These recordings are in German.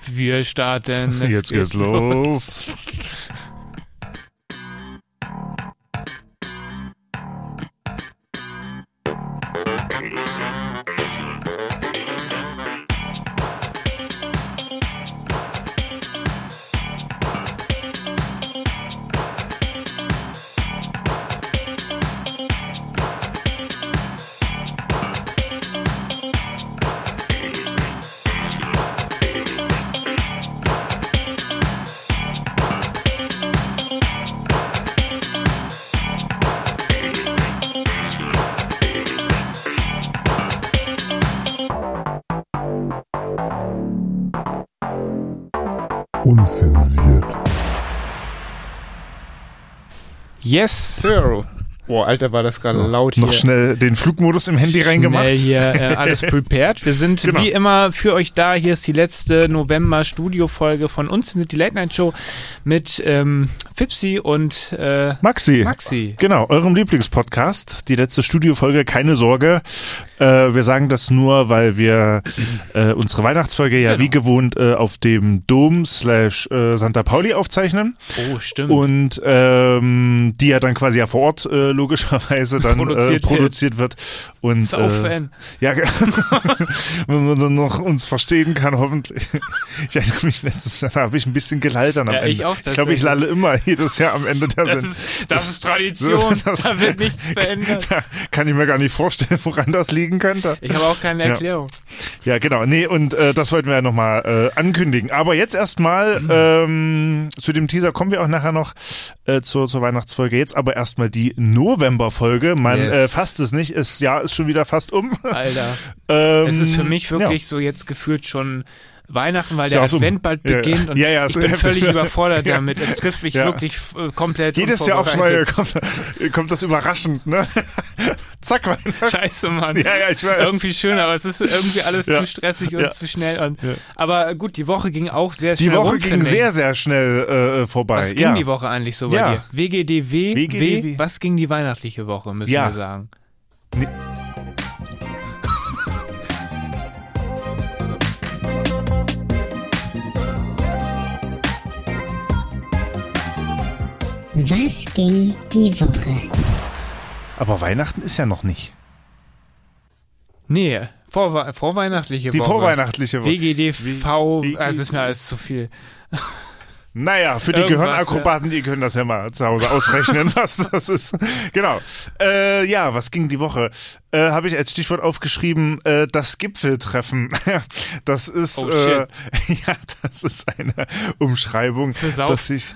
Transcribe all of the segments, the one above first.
Wir starten. Jetzt geht's los. Unzensiert. Yes, Sir. Boah, Alter, war das gerade laut hier. Noch schnell den Flugmodus im Handy reingemacht. Schnell hier alles prepared. Wir sind wie immer für euch da. Hier ist die letzte November-Studio-Folge von uns. Wir sind die Late-Night-Show mit Fipsi und Maxi. Genau, eurem Lieblingspodcast. Die letzte Studiofolge, keine Sorge. Wir sagen das nur, weil wir unsere Weihnachtsfolge wie gewohnt auf dem Dom / Santa Pauli aufzeichnen. Oh, stimmt. Und die ja dann quasi vor Ort logischerweise dann produziert wird. Und Fan. Ja, wenn man dann noch uns verstehen kann, hoffentlich. Ich erinnere mich, letztes Jahr habe ich ein bisschen gelallt am Ende. Ich auch. Ich glaube, ich lalle immer jedes Jahr am Ende der Sendung. Das ist Tradition. Da wird nichts verändert. Da kann ich mir gar nicht vorstellen, woran das liegen könnte. Ich habe auch keine Erklärung. Ja, genau. Nee, und das wollten wir ja nochmal ankündigen. Aber jetzt erstmal zu dem Teaser kommen wir auch nachher noch zur Weihnachtsfolge. Jetzt aber erstmal die November-Folge. Man fasst es nicht. Das Jahr ist schon wieder fast um. Alter. Es ist für mich wirklich so jetzt gefühlt schon Weihnachten, weil der Advent bald beginnt und ich bin völlig überfordert damit. Es trifft mich wirklich komplett. Jedes Jahr aufs Neue kommt das überraschend, ne? Zack, Weihnachten. Scheiße, Mann. Ja, ich weiß. Irgendwie schön, aber es ist irgendwie alles zu stressig und zu schnell. Und, aber gut, die Woche ging auch sehr schnell. Die Woche ging sehr, sehr schnell vorbei. Was ging die Woche eigentlich so bei dir? WGDW, was ging die weihnachtliche Woche, müssen wir sagen? Was ging die Woche? Aber Weihnachten ist ja noch nicht. Nee, vorweihnachtliche Woche. Die vorweihnachtliche Woche. WGDV, das ist mir alles zu viel. Naja, für die Gehirnakrobaten, die können das ja mal zu Hause ausrechnen, was das ist. Genau. Was ging die Woche? Habe ich als Stichwort aufgeschrieben, das Gipfeltreffen. Das ist, das ist eine Umschreibung, dass sich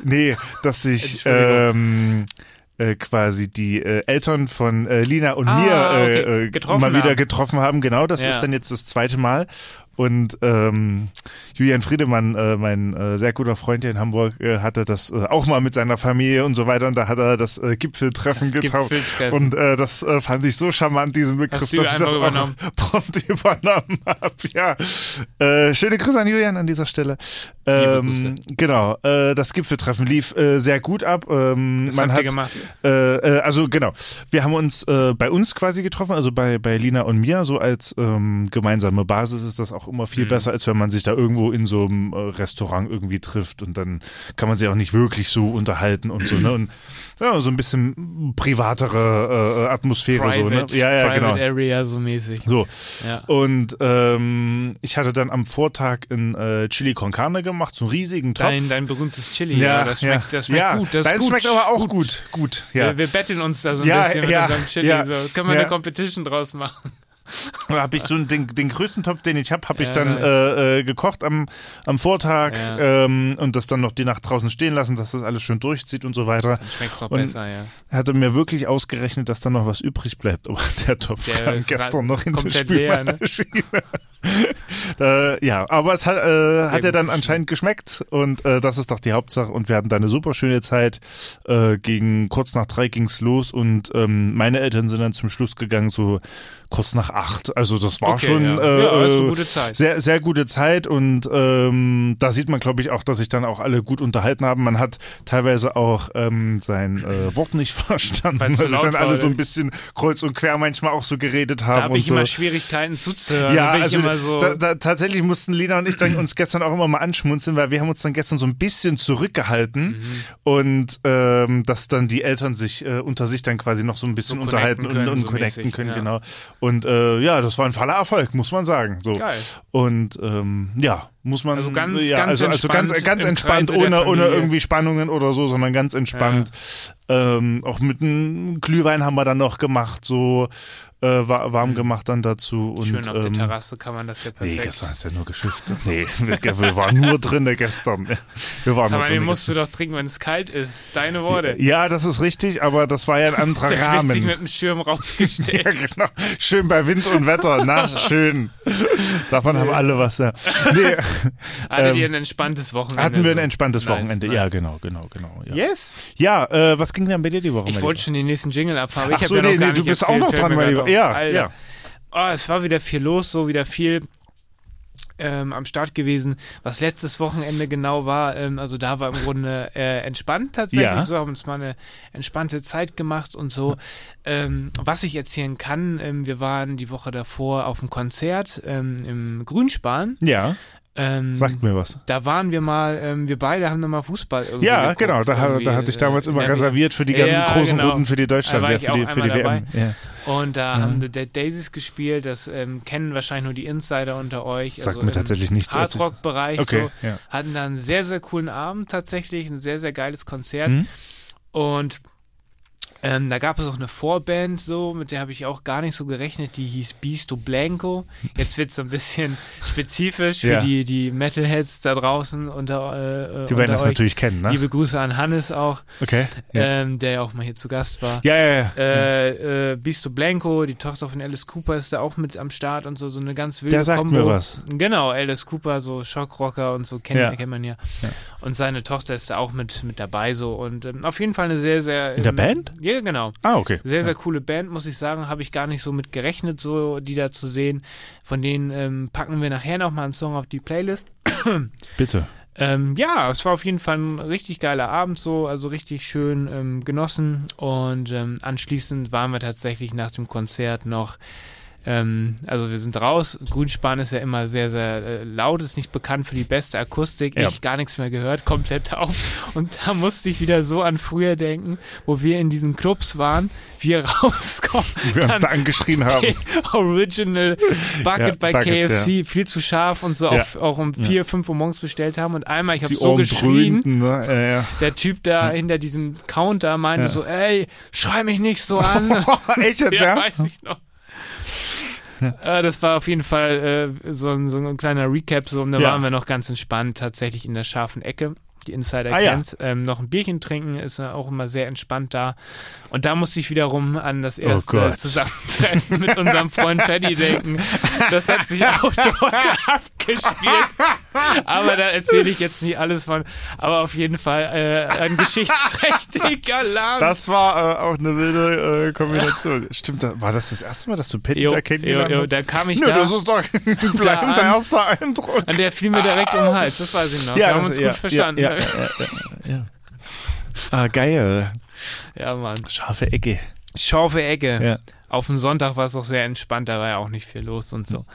quasi die Eltern von Lina und mir mal wieder getroffen haben. Genau, das ist dann jetzt das zweite Mal. Und Julian Friedemann, mein sehr guter Freund hier in Hamburg, hatte das auch mal mit seiner Familie und so weiter. Und da hat er das Gipfeltreffen getauft. Und das fand ich so charmant, diesen Begriff, dass ich das auch prompt übernommen habe. Ja. Schöne Grüße an Julian an dieser Stelle. Genau, das Gipfeltreffen lief sehr gut ab. Was habt ihr gemacht? Wir haben uns bei uns quasi getroffen, also bei Lina und mir, so als gemeinsame Basis ist das auch immer viel besser, als wenn man sich da irgendwo in so einem Restaurant irgendwie trifft und dann kann man sich auch nicht wirklich so unterhalten und so, ne? Und so ein bisschen privatere Atmosphäre. Private, so, ne? Ja, Private genau. Area so mäßig. So. Ja. Und ich hatte dann am Vortag ein Chili con Carne gemacht, so einen riesigen Topf. Dein berühmtes Chili, das schmeckt gut. Das dein schmeckt aber auch gut. Ja. Wir betteln uns da so ein bisschen mit unserem Chili. So. Können wir eine Competition draus machen? Da habe ich so den größten Topf, den ich habe, ich dann gekocht am Vortag und das dann noch die Nacht draußen stehen lassen, dass das alles schön durchzieht und so weiter. Dann schmeckt es auch besser, ja. Er hatte mir wirklich ausgerechnet, dass da noch was übrig bleibt, aber der Topf kam gestern noch in die Spülmaschine. Aber es hat ja dann anscheinend geschmeckt und das ist doch die Hauptsache und wir hatten da eine super schöne Zeit. Gegen kurz nach 3 ging's los und meine Eltern sind dann zum Schluss gegangen, so kurz nach 8. Also das war schon eine gute Zeit. Sehr, sehr gute Zeit und da sieht man, glaube ich, auch, dass sich dann auch alle gut unterhalten haben. Man hat teilweise auch sein Wort nicht verstanden, weil sich dann alle so ein bisschen kreuz und quer manchmal auch so geredet haben. Da habe ich immer Schwierigkeiten zuzuhören. Ja, also tatsächlich mussten Lina und ich dann uns gestern auch immer mal anschmunzeln, weil wir haben uns dann gestern so ein bisschen zurückgehalten und dass dann die Eltern sich unter sich dann quasi noch so ein bisschen unterhalten und so connecten können, ja. Genau. Und das war ein voller Erfolg, muss man sagen. So. Geil. Und muss man ganz entspannt, ohne irgendwie Spannungen oder so, sondern ganz entspannt. Ja. Auch mit einem Glühwein haben wir dann noch gemacht, so warm gemacht dann dazu. Und, schön auf der Terrasse kann man das ja perfekt. Nee, gestern ist ja nur geschifft. Nee, wir waren nur drin gestern. Den musst du doch trinken, wenn es kalt ist. Deine Worte. Ja, das ist richtig, aber das war ja ein anderer Rahmen. Der sich mit dem Schirm rausgestellt. Ja, genau. Schön bei Wind und Wetter. Na, schön. Davon haben alle was, ja. Nee. Hattet ihr ein entspanntes Wochenende? Hatten wir ein entspanntes Wochenende. Nice. Ja, genau. Ja. Yes? Ja, was ging denn bei dir die Woche? Ich wollte schon den nächsten Jingle abfahren. Ach so, nee, du bist auch noch dran, mein Lieber. Ja. Oh, es war wieder viel los, so wieder viel am Start gewesen. Was letztes Wochenende genau war, also da war im Grunde entspannt tatsächlich. Ja. So haben uns mal eine entspannte Zeit gemacht und so. Was ich erzählen kann, wir waren die Woche davor auf dem Konzert im Grünspan. Ja. Sagt mir was. Da waren wir mal, wir beide haben nochmal Fußball irgendwie geguckt, genau, da hatte ich damals immer reserviert für die ganzen großen Runden für die Deutschland, für die WM. Ja. Und da haben The Dead Daisies gespielt, das kennen wahrscheinlich nur die Insider unter euch. Sagt mir tatsächlich nichts. Hardrock-Bereich, okay, so. Ja. Hatten da einen sehr, sehr coolen Abend tatsächlich, ein sehr, sehr geiles Konzert. Und da gab es auch eine Vorband, so, mit der habe ich auch gar nicht so gerechnet, die hieß Bisto Blanco. Jetzt wird es so ein bisschen spezifisch für die Metalheads da draußen die werden das natürlich kennen, ne? Liebe Grüße an Hannes auch, okay, der ja auch mal hier zu Gast war. Ja. Bisto Blanco, die Tochter von Alice Cooper ist da auch mit am Start und so eine ganz wilde Der sagt Kombo. mir was. Genau, Alice Cooper, so Schockrocker und so, kennt man ja. Und seine Tochter ist da auch mit dabei so und auf jeden Fall eine sehr, sehr... In der Band? Ja, genau. Ah, okay. Sehr, sehr coole Band, muss ich sagen. Habe ich gar nicht so mit gerechnet, so die da zu sehen. Von denen packen wir nachher nochmal einen Song auf die Playlist. Bitte. Es war auf jeden Fall ein richtig geiler Abend so, also richtig schön genossen. Und anschließend waren wir tatsächlich nach dem Konzert noch also wir sind raus. Grünspan ist ja immer sehr, sehr laut, ist nicht bekannt für die beste Akustik. Ich gar nichts mehr gehört, komplett taub. Und da musste ich wieder so an früher denken, wo wir in diesen Clubs waren, wir rauskommen. Wir uns da angeschrien haben. Original Bucket bei KFC, viel zu scharf und so auch um 4, 5 Uhr morgens bestellt haben. Und einmal, ich habe so geschrien, ne? Der Typ da hinter diesem Counter meinte so, ey, schrei mich nicht so an. Echt jetzt, ja? Weiß ich noch. Das war auf jeden Fall so ein kleiner Recap, so, und da waren wir noch ganz entspannt, tatsächlich in der scharfen Ecke. Die Insider kennt. Noch ein Bierchen trinken ist auch immer sehr entspannt da. Und da musste ich wiederum an das erste Zusammentreffen mit unserem Freund Paddy denken. Das hat sich auch dort abgespielt. Aber da erzähle ich jetzt nicht alles von. Aber auf jeden Fall ein geschichtsträchtiger Laden. Das war auch eine wilde Kombination. Stimmt, war das erste Mal, dass du Paddy da kennengelernt hast? Da kam ich das ist doch ein bleibender erster Eindruck. Und der fiel mir direkt um den Hals, das weiß ich noch. Ja, wir haben uns gut verstanden. Ja. Ah, geil. Ja, Mann. Scharfe Ecke. Ja. Auf dem Sonntag war es auch sehr entspannt, da war ja auch nicht viel los und so.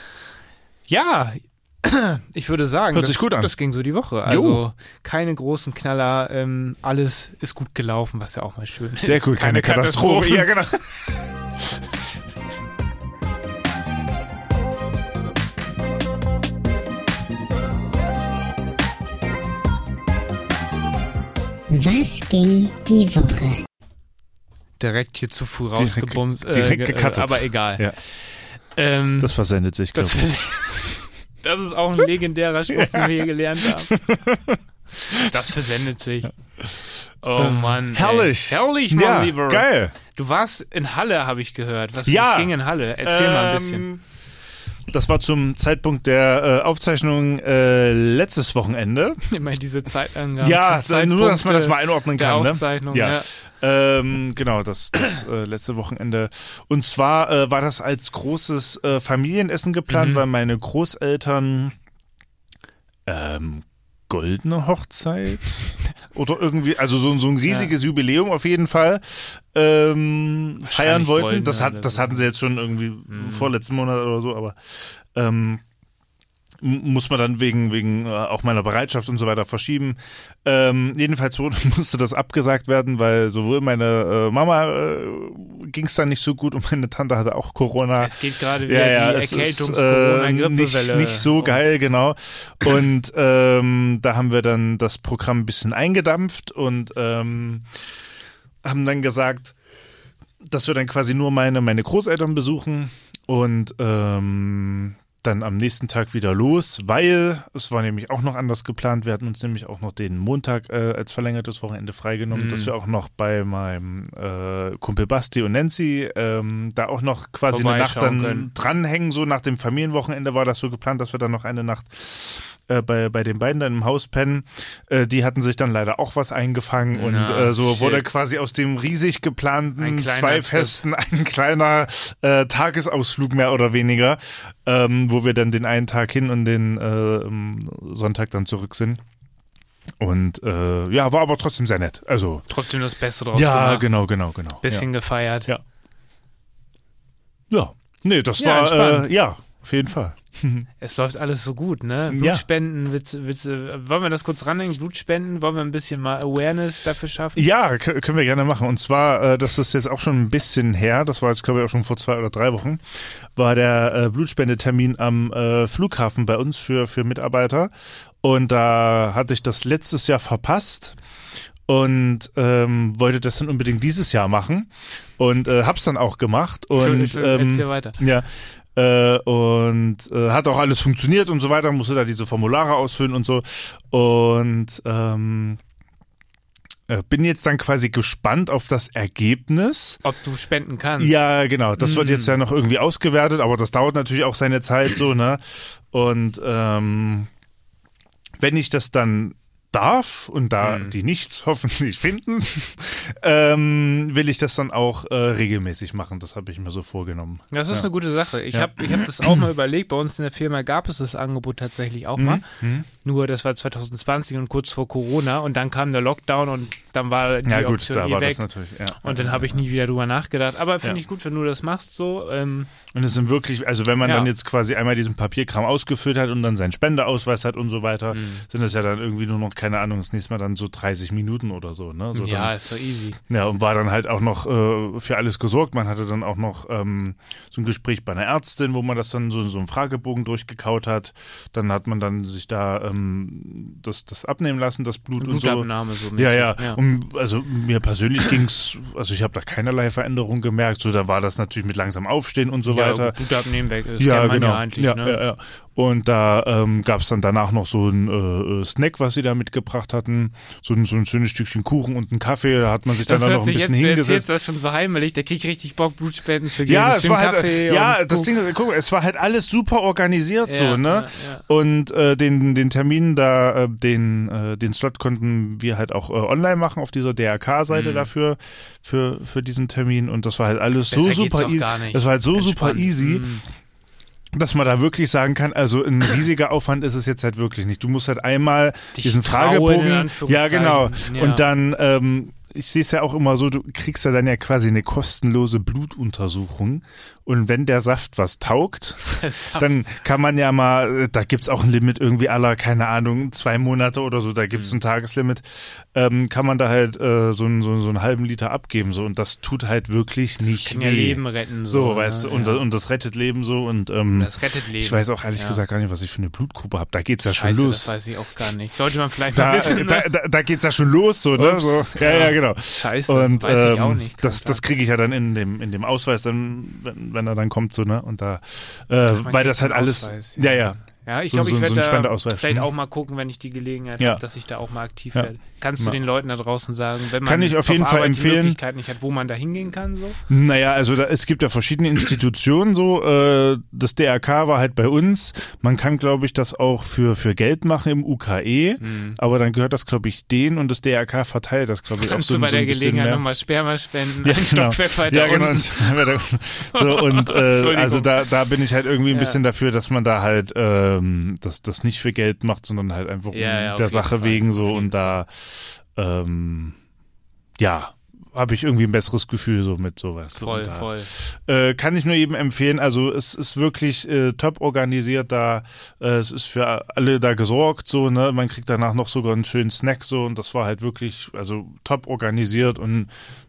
Ja, ich würde sagen, hört sich gut an. Das ging so die Woche. Also keine großen Knaller, alles ist gut gelaufen, was ja auch mal schön ist. Sehr gut, keine Katastrophe. Ja, genau. Was ging die Woche? Direkt hier zu früh rausgebumst. Direkt gecuttet. Aber egal. Ja. Das versendet sich, glaube ich. Das ist auch ein legendärer Spruch, den wir hier gelernt haben. Das versendet sich. Oh Mann. Herrlich. Herrlich, mein Lieber. Geil. Du warst in Halle, habe ich gehört. Was ging in Halle? Erzähl mal ein bisschen. Das war zum Zeitpunkt der Aufzeichnung letztes Wochenende. Immer diese Zeitangaben. Ja, nur, dass man das mal einordnen kann. Aufzeichnung, ne? Genau, das letzte Wochenende. Und zwar war das als großes Familienessen geplant, weil meine Großeltern goldene Hochzeit oder irgendwie, also so ein riesiges Jubiläum auf jeden Fall feiern wollten. Das hatten sie jetzt schon irgendwie vorletzten Monat oder so, aber muss man dann wegen auch meiner Bereitschaft und so weiter verschieben. Jedenfalls musste das abgesagt werden, weil sowohl meine Mama ging es dann nicht so gut und meine Tante hatte auch Corona. Es geht gerade wieder die Erkältungs-Corona-Grippewelle. Nicht so geil, genau. Und da haben wir dann das Programm ein bisschen eingedampft und haben dann gesagt, dass wir dann quasi nur meine Großeltern besuchen und dann am nächsten Tag wieder los, weil es war nämlich auch noch anders geplant. Wir hatten uns nämlich auch noch den Montag als verlängertes Wochenende freigenommen, dass wir auch noch bei meinem Kumpel Basti und Nancy da auch noch quasi eine Nacht dann dranhängen. So nach dem Familienwochenende war das so geplant, dass wir dann noch eine Nacht bei den beiden dann im Haus pennen. Die hatten sich dann leider auch was eingefangen und so wurde quasi aus dem riesig geplanten 2 Festen ein kleiner Tagesausflug mehr oder weniger, wo wir dann den einen Tag hin und den Sonntag dann zurück sind. Und war aber trotzdem sehr nett. Also trotzdem das Beste draus gemacht. Genau. Bisschen gefeiert. Ja. Ja. Nee, das war auf jeden Fall. Es läuft alles so gut, ne? Blutspenden, wollen wir das kurz ranhängen? Blutspenden, wollen wir ein bisschen mal Awareness dafür schaffen? Ja, können wir gerne machen. Und zwar, das ist jetzt auch schon ein bisschen her, das war jetzt glaube ich auch schon vor 2 oder 3 Wochen, war der Blutspendetermin am Flughafen bei uns für Mitarbeiter. Und da hatte ich das letztes Jahr verpasst. Und wollte das dann unbedingt dieses Jahr machen. Und hab's dann auch gemacht. Und erzähl weiter. Ja. Und hat auch alles funktioniert und so weiter, musste da diese Formulare ausfüllen und so und bin jetzt dann quasi gespannt auf das Ergebnis. Ob du spenden kannst. Ja, genau, das wird jetzt ja noch irgendwie ausgewertet, aber das dauert natürlich auch seine Zeit so, ne? Und wenn ich das dann darf und da die nichts hoffentlich finden, will ich das dann auch regelmäßig machen. Das habe ich mir so vorgenommen. Das ist eine gute Sache. Ich hab das auch mal überlegt. Bei uns in der Firma gab es das Angebot tatsächlich auch mal. Nur das war 2020 und kurz vor Corona und dann kam der Lockdown und dann war die Option da war weg. Das natürlich, und dann habe ich nie wieder drüber nachgedacht. Aber finde ich gut, wenn du das machst so. Und es sind wirklich, also wenn man dann jetzt quasi einmal diesen Papierkram ausgefüllt hat und dann seinen Spendeausweis hat und so weiter, sind das ja dann irgendwie nur noch, keine Ahnung, das nächste Mal dann so 30 Minuten oder so. Ne? So ja, dann, ist so easy. Ja, und war dann halt auch noch für alles gesorgt. Man hatte dann auch noch so ein Gespräch bei einer Ärztin, wo man das dann so einen Fragebogen durchgekaut hat. Dann hat man dann sich da das abnehmen lassen, das Blut und so. Blutabnahme so mäßig. Ja. Und also mir persönlich ging's, also ich habe da keinerlei Veränderung gemerkt. So, da war das natürlich mit langsam Aufstehen und so weiter. Blutabnehmen weg ist genau. eigentlich. Ja. Und da gab es dann danach noch so ein Snack, was sie da mitgebracht hatten. So ein schönes Stückchen Kuchen und einen Kaffee. Da hat man sich dann noch ein bisschen hingesetzt. Du erzählst das schon so heimelig. Der kriegt richtig Bock, Blutspenden zu geben. Ja, es war halt, das Ding, guck, es war halt alles super organisiert so, ne? Ja. Und den Termin da, den Slot konnten wir halt auch online machen auf dieser DRK-Seite dafür, für diesen Termin. Und das war halt alles so super easy. Das war halt so super easy. Dass man da wirklich sagen kann, also ein riesiger Aufwand ist es jetzt halt wirklich nicht. Du musst halt einmal diesen Fragebogen, ja genau, und dann, ich sehe es ja auch immer so, du kriegst ja dann ja quasi eine kostenlose Blutuntersuchung und wenn der Saft was taugt, dann kann man ja mal, da gibt's auch ein Limit irgendwie aller, keine Ahnung, 2 Monate oder so, da gibt's ein Tageslimit, kann man da halt so einen halben Liter abgeben so und das tut halt wirklich nicht weh. Das kann ja Leben retten. So, weißt du, und das rettet Leben so und das rettet Leben. Ich weiß auch ehrlich gesagt gar nicht, was ich für eine Blutgruppe habe. Da geht's ja schon los. Das weiß ich auch gar nicht. Sollte man vielleicht mal wissen. Ne? Da geht's ja schon los, so, ne? So. Ja, genau. Scheiße, und, weiß ich auch nicht. Das kriege ich ja dann in dem Ausweis, dann, wenn er dann kommt, so, ne? Und da, weil das halt alles. Ausweis, Ja. Ja, ich glaube, ich werde da vielleicht auch mal gucken, wenn ich die Gelegenheit habe, dass ich da auch mal aktiv werde. Kannst du den Leuten da draußen sagen, wenn man auf jeden Fall empfehlen, die Möglichkeit nicht hat, wo man da hingehen kann? So? Naja, also es gibt ja verschiedene Institutionen so. Das DRK war halt bei uns. Man kann, glaube ich, das auch für Geld machen im UKE, aber dann gehört das, glaube ich, denen und das DRK verteilt das, glaube ich, auch so. Kannst du bei der Gelegenheit nochmal Sperma spenden, einen Stockwerk weiter ja, genau. So, und also da bin ich halt irgendwie ein bisschen dafür, dass man da halt das nicht für Geld macht, sondern halt einfach der Sache wegen so und da habe ich irgendwie ein besseres Gefühl so mit sowas. Voll. Kann ich nur jedem empfehlen, also es ist wirklich top organisiert da, es ist für alle da gesorgt so, ne, man kriegt danach noch sogar einen schönen Snack so und das war halt wirklich, also top organisiert und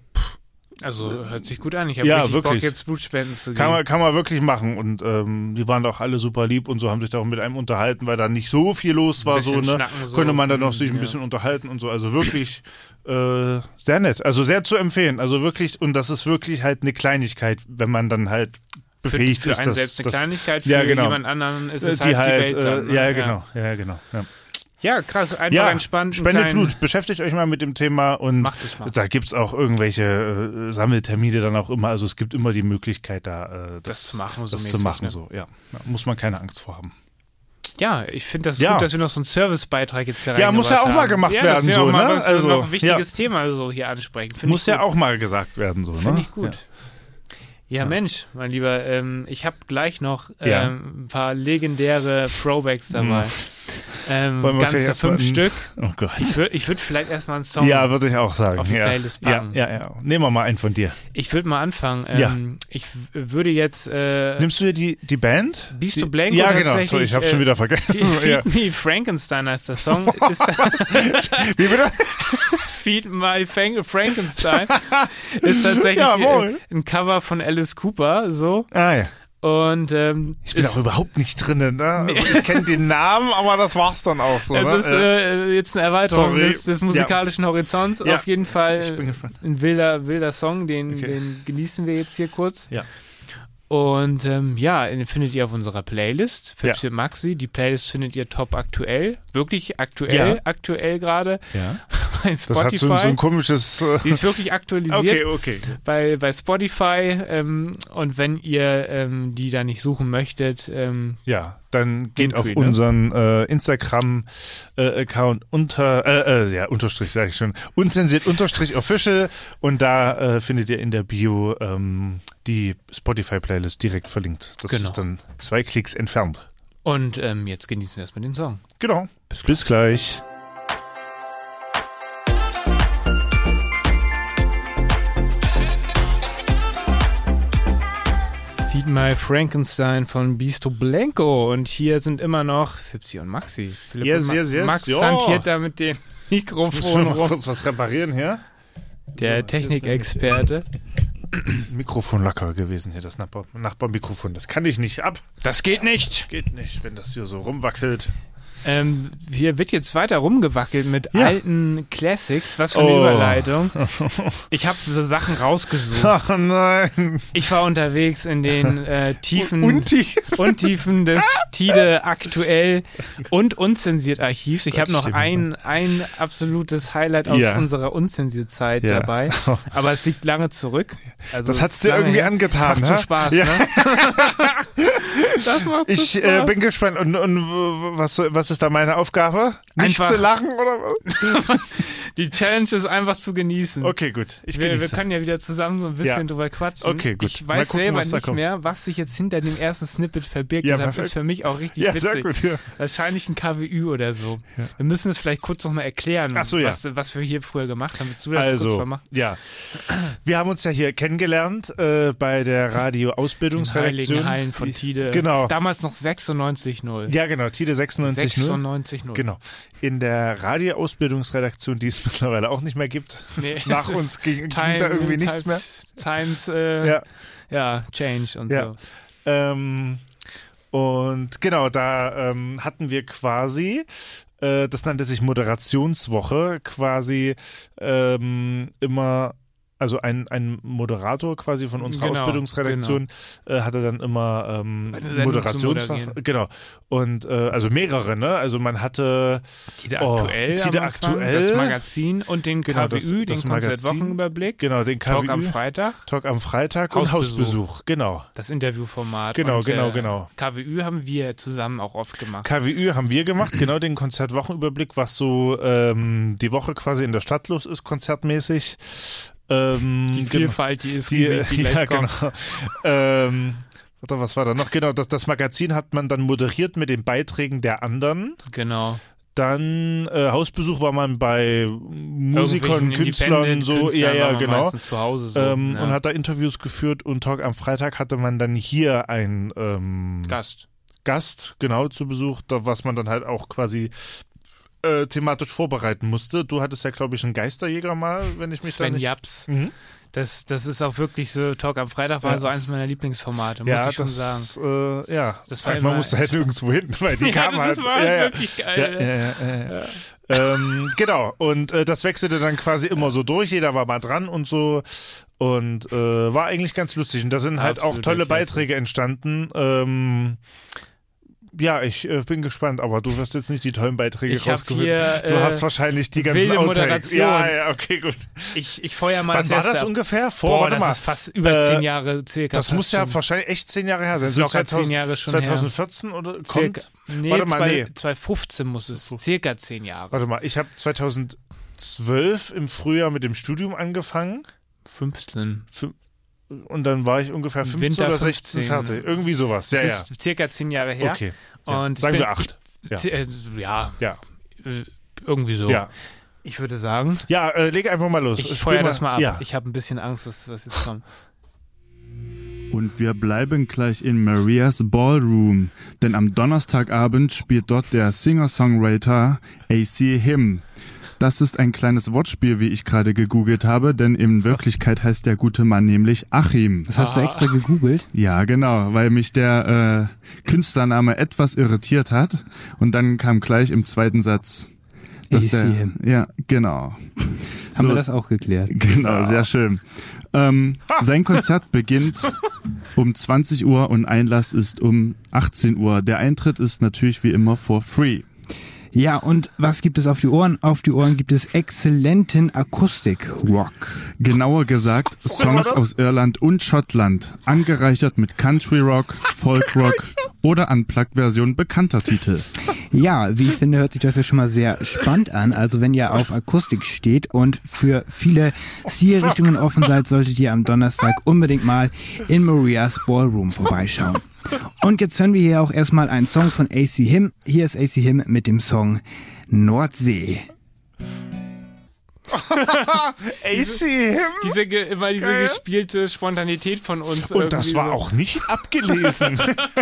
also hört sich gut an. Ich habe richtig wirklich Bock, jetzt Blutspenden zu geben. Kann man wirklich machen. Und die waren auch alle super lieb und so, haben sich da auch mit einem unterhalten, weil da nicht so viel los war. So, ne? Konnte man dann noch sich ein bisschen unterhalten und so. Also wirklich sehr nett. Also sehr zu empfehlen. Also wirklich, und das ist wirklich halt eine Kleinigkeit, wenn man dann halt befähigt ist. Für einen selbst eine Kleinigkeit, für jemand anderen ist es die halt die Welt dann. Ne? Ja, genau. Ja. Ja, krass, einfach entspannt. Spendet Blut, beschäftigt euch mal mit dem Thema und macht es mal. Da gibt's auch irgendwelche Sammeltermine dann auch immer, also es gibt immer die Möglichkeit da das zu machen, so, ja. Da muss man keine Angst vor haben. Ja, ich finde das gut, dass wir noch so einen Servicebeitrag jetzt da rein muss ja auch mal gemacht werden, so, ne? Was also noch ein wichtiges Thema so hier ansprechen. Muss ja auch mal gesagt werden, so, ne? Finde ich gut. Ja, Mensch, mein Lieber, ich habe gleich noch ein paar legendäre Throwbacks dabei. Ganze 5 Stück. Oh Gott. Ich würde vielleicht erstmal einen Song würde ich auch sagen. auf die Playlist packen. Ja. Nehmen wir mal einen von dir. Ich würde mal anfangen. Ich würde jetzt... Nimmst du dir die Band? Bistro Blanco ja, genau. Sorry, ich habe schon wieder vergessen. Feed Me Frankenstein heißt der Song. Wie bitte? Feed My Frankenstein ist tatsächlich ein Cover von Alice Cooper. So. Ah ja. Und ich bin auch überhaupt nicht drin, ne? Also ich kenne den Namen, aber das war's dann auch so. Es ist jetzt eine Erweiterung des musikalischen Horizonts. Ja. Auf jeden Fall ich bin gespannt. Ein wilder Song, den genießen wir jetzt hier kurz. Ja. Und den findet ihr auf unserer Playlist, Fipsi und Maxi. Die Playlist findet ihr top aktuell. Wirklich aktuell gerade. Ja. Bei Spotify. Das hat so ein komisches... Die ist wirklich aktualisiert. Okay. Bei Spotify. Und wenn ihr die da nicht suchen möchtet... dann geht auf unseren Instagram-Account Unterstrich, sage ich schon, unzensiert_official und da findet ihr in der Bio die Spotify-Playlist direkt verlinkt. Das ist dann 2 Klicks entfernt. Und jetzt genießen wir erstmal den Song. Genau. Bis gleich. Feed My Frankenstein von Bistro Blanco. Und hier sind immer noch Fipsi und Maxi. Yes. Max hantiert da mit dem Mikrofon rum. Kurz was reparieren hier. Der Technikexperte. Mikrofon locker gewesen hier, das Nachbarmikrofon. Das kann ich nicht ab. Das geht nicht. Das geht nicht, wenn das hier so rumwackelt. Hier wird jetzt weiter rumgewackelt mit alten Classics. Was für eine Überleitung. Ich habe so Sachen rausgesucht. Oh nein. Ich war unterwegs in den Untiefen des Tide aktuell und unzensiert Archivs. Ich habe noch ein absolutes Highlight aus unserer Unzensiert-Zeit dabei. Aber es liegt lange zurück. Also das hat's dir irgendwie angetan. Das macht so Spaß, ne? Das macht so Spaß. Ich bin gespannt. Und was ist da meine Aufgabe? Nicht zu lachen oder was? Die Challenge ist einfach zu genießen. Okay, gut. Wir können ja wieder zusammen so ein bisschen drüber quatschen. Okay, gut. Ich weiß selber nicht mehr, was sich jetzt hinter dem ersten Snippet verbirgt. Deshalb ist es für mich auch richtig witzig. Sehr gut, Wahrscheinlich ein KWÜ oder so. Ja. Wir müssen es vielleicht kurz nochmal erklären, was wir hier früher gemacht haben. Willst du das kurz mal machen? Ja. Wir haben uns ja hier kennengelernt bei der Radio-Ausbildungsredaktion. In Hallen von Tide. Genau. Damals noch 96.0 Ja, genau. Tide 96.0 96.0 Genau. In der Radio-Ausbildungsredaktion, die es mittlerweile auch nicht mehr gibt. Nee, Nach uns ging da irgendwie nichts mehr. Times, change und so. Und genau, da hatten wir quasi, das nannte sich Moderationswoche, quasi immer also ein Moderator quasi von unserer Ausbildungsredaktion hatte dann immer Moderationsfach. Genau. Und also mehrere, ne? Also man hatte Tide Aktuell, das Magazin und den KWÜ, den Konzertwochenüberblick. Genau, den KWÜ. Talk am Freitag und Hausbesuch, genau. Das Interviewformat. Genau. KWÜ haben wir zusammen auch oft gemacht. KWÜ haben wir gemacht, genau, den Konzertwochenüberblick, was so die Woche quasi in der Stadt los ist, konzertmäßig. Die Vielfalt, die ist riesig, die gleich kommt. Was war da noch? Genau, das Magazin hat man dann moderiert mit den Beiträgen der anderen. Genau. Dann Hausbesuch war man bei Musikern, Künstlern, so, genau. Zu Hause so, und hat da Interviews geführt und Talk am Freitag hatte man dann hier einen Gast, genau, zu Besuch, was man dann halt auch quasi thematisch vorbereiten musste. Du hattest ja, glaube ich, einen Geisterjäger mal, wenn ich mich Sven Japs. Das ist auch wirklich so, Talk am Freitag war so eins meiner Lieblingsformate, muss ich schon sagen. Das war man musste halt nirgendwo hin, weil die kamen halt. Das war halt wirklich geil. Genau, und das wechselte dann quasi immer so durch, jeder war mal dran und so und war eigentlich ganz lustig. Und da sind halt auch tolle Beiträge entstanden. Ja, ich bin gespannt, aber du wirst jetzt nicht die tollen Beiträge rausgeholt. Du hast wahrscheinlich die ganzen Outtakes. Ja, okay, gut. Ich feuer mal Wann war das ungefähr? Warte mal. Das ist fast über 10 Jahre circa. Das muss ja wahrscheinlich echt 10 Jahre her sein. Das ist locker 10 Jahre schon 2014 her. Oder kommt? Warte mal, 2015 muss es. Circa 10 Jahre. Warte mal, ich habe 2012 im Frühjahr mit dem Studium angefangen. 15. Und dann war ich ungefähr 15 oder 16 fertig. Irgendwie sowas. Das ist circa 10 Jahre her. Okay. Und sagen wir 8. Irgendwie so. Ja. Ich würde sagen. Ja, leg einfach mal los. Ich feuer das mal ab. Ja. Ich habe ein bisschen Angst, was jetzt kommt. Und wir bleiben gleich in Maria's Ballroom, denn am Donnerstagabend spielt dort der Singer-Songwriter AC Him. Das ist ein kleines Wortspiel, wie ich gerade gegoogelt habe, denn in Wirklichkeit heißt der gute Mann nämlich Achim. Das hast du extra gegoogelt? Ja, genau, weil mich der Künstlername etwas irritiert hat. Und dann kam gleich im zweiten Satz, dass ja, genau. Haben wir das auch geklärt? Genau, sehr schön. Sein Konzert beginnt um 20 Uhr und Einlass ist um 18 Uhr. Der Eintritt ist natürlich wie immer for free. Ja, und was gibt es auf die Ohren? Auf die Ohren gibt es exzellenten Akustik-Rock. Genauer gesagt, Songs aus Irland und Schottland, angereichert mit Country-Rock, Folk-Rock oder Unplugged-Version bekannter Titel. Ja, wie ich finde, hört sich das ja schon mal sehr spannend an. Also wenn ihr auf Akustik steht und für viele Zielrichtungen offen seid, solltet ihr am Donnerstag unbedingt mal in Maria's Ballroom vorbeischauen. Und jetzt hören wir hier auch erstmal einen Song von AC Him. Hier ist AC Him mit dem Song Nordsee. AC Him? Diese gespielte Spontanität von uns. Und das war auch nicht abgelesen.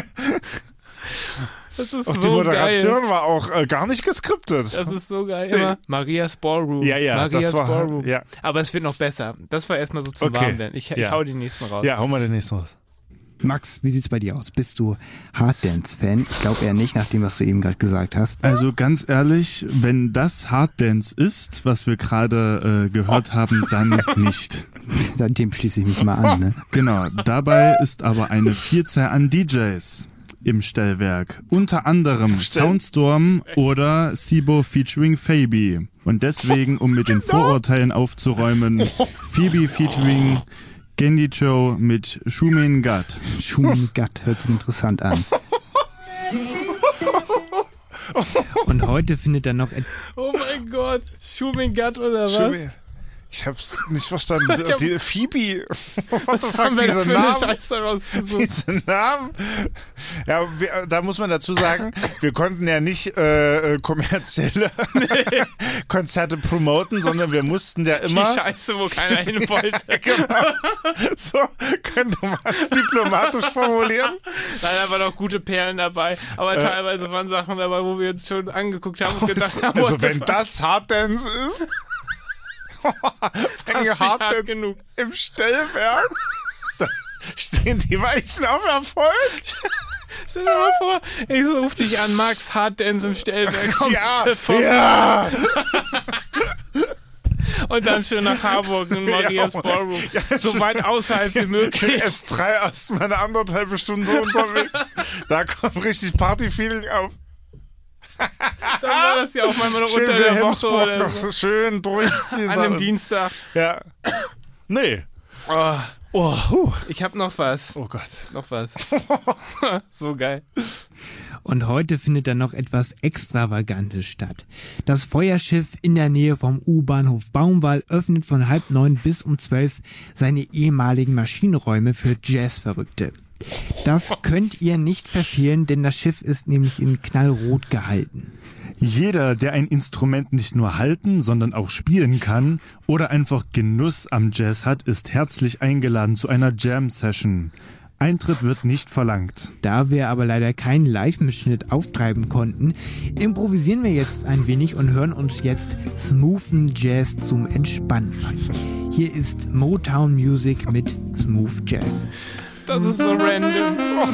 Das ist auch so die Moderation geil. War auch gar nicht geskriptet. Das ist so geil. Immer Maria's Ballroom. Ja, Maria's Ballroom. Ja. Aber es wird noch besser. Das war erstmal so zum Warmwerden. Ich hau den nächsten raus. Ja, hau mal den nächsten raus. Max, wie sieht's bei dir aus? Bist du Harddance-Fan? Ich glaube eher nicht, nach dem, was du eben gerade gesagt hast. Also ganz ehrlich, wenn das Harddance ist, was wir gerade gehört haben, dann nicht. Dem schließe ich mich mal an, ne? Genau, dabei ist aber eine Vielzahl an DJs im Stellwerk. Unter anderem Soundstorm oder Sibo featuring Fabi. Und deswegen, um mit den Vorurteilen aufzuräumen, Phoebe featuring Candy Joe mit Shumin Gat. Shumin Gat hört sich interessant an. Und heute findet er noch... Oh mein Gott, Shumin Gat oder was? Ich hab's nicht verstanden. Die Phoebe. Was haben wir für eine Scheiße daraus gesucht? Diese Namen. Ja, da muss man dazu sagen, wir konnten ja nicht kommerzielle Konzerte promoten, sondern wir mussten ja immer... Die Scheiße, wo keiner hin wollte. Genau. So könnte man es diplomatisch formulieren. Leider waren auch gute Perlen dabei, aber teilweise waren Sachen dabei, wo wir uns schon angeguckt haben und gedacht haben... Also wenn das Harddance ist... Wenn ihr Harddance genug im Stellwerk, da stehen die Weichen auf Erfolg. Stell dir mal vor, ich ruf dich an, Max, Harddance im Stellwerk, kommst du vorbei. Ja! Und dann schön nach Harburg in Marias Ballroom. Ja, so weit außerhalb wie möglich. S3 erstmal eine 1,5 Stunden unterwegs. Da kommt richtig Party-Feeling auf. Dann war das ja auch manchmal noch unter der Woche oder noch so schön durchziehen. An einem Dienstag. Ja. Nee. Ich hab noch was. Oh Gott. Noch was. So geil. Und heute findet dann noch etwas Extravagantes statt. Das Feuerschiff in der Nähe vom U-Bahnhof Baumwall öffnet von 8:30 bis um 12 seine ehemaligen Maschinenräume für Jazzverrückte. Das könnt ihr nicht verfehlen, denn das Schiff ist nämlich in knallrot gehalten. Jeder, der ein Instrument nicht nur halten, sondern auch spielen kann oder einfach Genuss am Jazz hat, ist herzlich eingeladen zu einer Jam-Session. Eintritt wird nicht verlangt. Da wir aber leider keinen Live-Mitschnitt auftreiben konnten, improvisieren wir jetzt ein wenig und hören uns jetzt smoothen Jazz zum Entspannen an. Hier ist Motown Music mit Smooth Jazz. Das ist so random.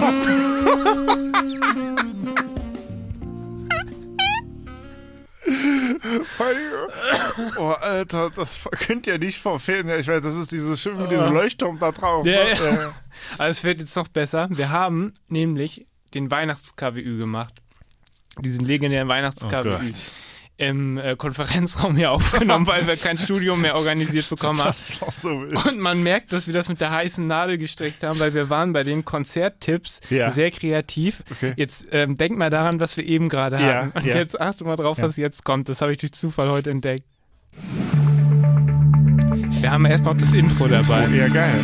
Oh, Alter, das könnt ihr nicht verfehlen. Ich weiß, das ist dieses Schiff mit diesem Leuchtturm da drauf. Ja, ja. Aber es wird jetzt noch besser. Wir haben nämlich den Weihnachts-KWÜ gemacht. Diesen legendären Weihnachts-KWÜ. Im Konferenzraum hier aufgenommen, weil wir kein Studium mehr organisiert bekommen haben. Das war so wild. Und man merkt, dass wir das mit der heißen Nadel gestrickt haben, weil wir waren bei den Konzerttipps sehr kreativ. Okay. Jetzt denk mal daran, was wir eben gerade hatten. Und jetzt achte mal drauf, was jetzt kommt. Das habe ich durch Zufall heute entdeckt. Wir haben erstmal auch das Intro dabei. Ja, geil.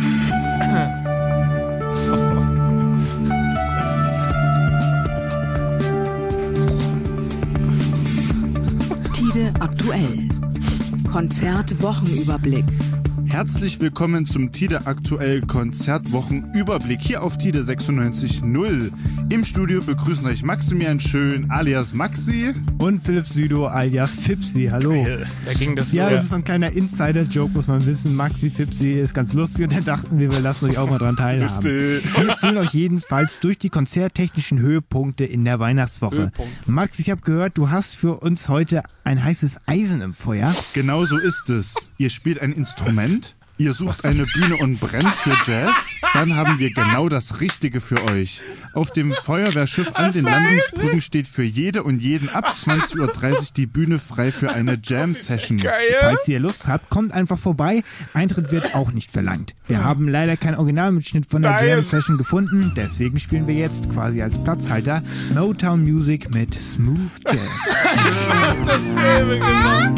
Tide aktuell. Konzertwochenüberblick. Herzlich willkommen zum Tide aktuell Konzertwochenüberblick hier auf Tide 96.0. Im Studio begrüßen euch Maximilian Schön alias Maxi und Philipp Südo alias Fipsi. Hallo. Da ging das das ist ein kleiner Insider-Joke, muss man wissen. Maxi Fipsi ist ganz lustig und da dachten wir lassen euch auch mal dran teilhaben. Wir führen euch jedenfalls durch die konzerttechnischen Höhepunkte in der Weihnachtswoche. Max, ich habe gehört, du hast für uns heute ein heißes Eisen im Feuer. Genau so ist es. Ihr spielt ein Instrument, ihr sucht eine Bühne und brennt für Jazz, dann haben wir genau das Richtige für euch. Auf dem Feuerwehrschiff an den Landungsbrücken steht für jede und jeden ab 20:30 Uhr die Bühne frei für eine Jam-Session. Falls ihr Lust habt, kommt einfach vorbei. Eintritt wird auch nicht verlangt. Wir haben leider keinen Originalmitschnitt von der Jam-Session gefunden, deswegen spielen wir jetzt quasi als Platzhalter Motown Music mit Smooth Jazz. Dasselbe gemacht.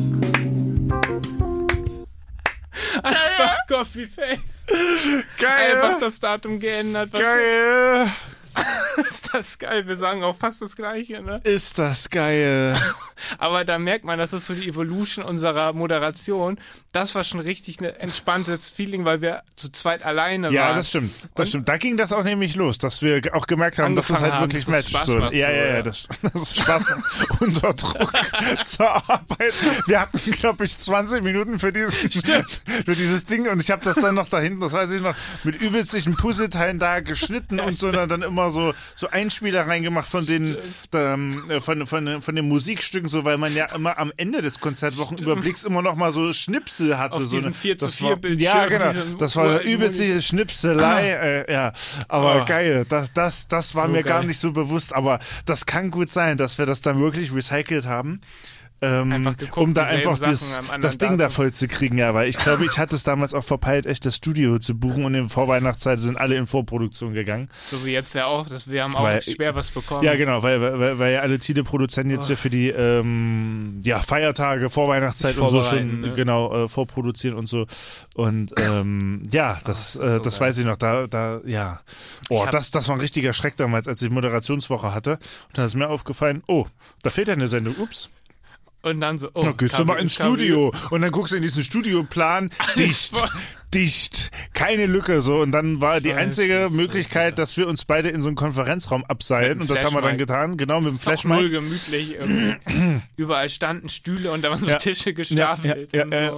Einfach Copy-Paste. Geil. Einfach das Datum geändert. Geil. Ist das geil. Wir sagen auch fast das Gleiche, ne? Ist das geil. Aber da merkt man, das ist so die Evolution unserer Moderation. Das war schon richtig ein entspanntes Feeling, weil wir zu zweit alleine waren. Ja, das stimmt. Das stimmt. Da ging das auch nämlich los, dass wir auch gemerkt haben, dass es halt wirklich matcht. So. Das Spaß macht. Unter Druck zur Arbeit. Wir hatten, glaube ich, 20 Minuten für dieses Ding und ich habe das dann noch da hinten, das weiß ich noch, mit übelsten Puzzleteilen da geschnitten und so dann immer so Einspieler reingemacht von den von den Musikstücken, so, weil man ja immer am Ende des Konzertwochenüberblicks immer noch mal so Schnipsel hatte. Auf so diesem 4:4 Bildschirm. Ja, genau. Das war eine übelste Schnipselei. Aber geil. Das war mir gar nicht so bewusst, aber das kann gut sein, dass wir das dann wirklich recycelt haben. Um da einfach das Ding da voll zu kriegen, weil ich glaube, ich hatte es damals auch verpeilt, echt das Studio zu buchen und in Vorweihnachtszeit sind alle in Vorproduktion gegangen. So wie jetzt ja auch, wir haben auch schwer was bekommen. Ja, genau, weil ja alle Tide-Produzenten jetzt ja für die Feiertage, Vorweihnachtszeit und so schon vorproduzieren und so. Und das weiß ich noch, das war ein richtiger Schreck damals, als ich Moderationswoche hatte. Und da ist mir aufgefallen, da fehlt ja eine Sendung, ups. Und dann so, dann gehst du mal ins Studio. Und dann guckst du in diesen Studioplan, dicht, keine Lücke, so. Und dann war die einzige Möglichkeit, dass wir uns beide in so einen Konferenzraum abseilen. Und das haben wir dann getan, genau, mit dem Flashmic. Null gemütlich. Überall standen Stühle und da waren so Tische gestapelt.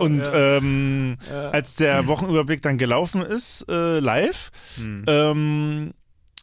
Als der Wochenüberblick dann gelaufen ist, live,